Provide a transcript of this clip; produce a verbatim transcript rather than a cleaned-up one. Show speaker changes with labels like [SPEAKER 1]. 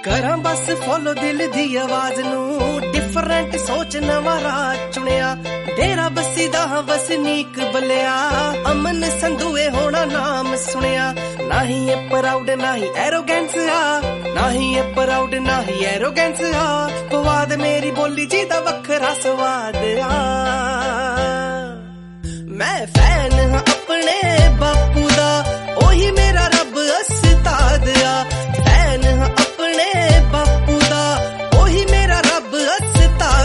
[SPEAKER 1] ਕਰਾਂ ਬਸ ਫੋਲੋ ਦਿਲ ਦੀ ਆਵਾਜ਼ ਨੂੰ, ਡਿਫਰੈਂਟ ਸੋਚ ਨਵਾਂ ਰਾਹ ਚੁਣਿਆ, ਡੇਰਾ ਬੱਸੀ ਦਾ ਵਸਨੀਕ ਬਲਿਆ, ਅਮਨ ਸੰਧੂਏ ਹੋਣਾ ਨਾਮ ਸੁਣਿਆ। ਨਾ ਹੀ ਇਹ ਪ੍ਰਾਊਡ ਨਾ ਹੀ ਐਰੋਗੈਂਸ ਆ, ਨਾ ਹੀ ਇਹ ਪ੍ਰਾਊਡ ਨਾ ਹੀ ਐਰੋਗੈਂਸ ਆ, ਪਵਾਦ ਮੇਰੀ ਬੋਲੀ ਜੀ ਦਾ ਵੱਖਰਾ ਸਵਾਦ ਆ। ਮੈਂ ਫੈਨ ਹਾਂ ਆਪਣੇ ਬਾਪੂ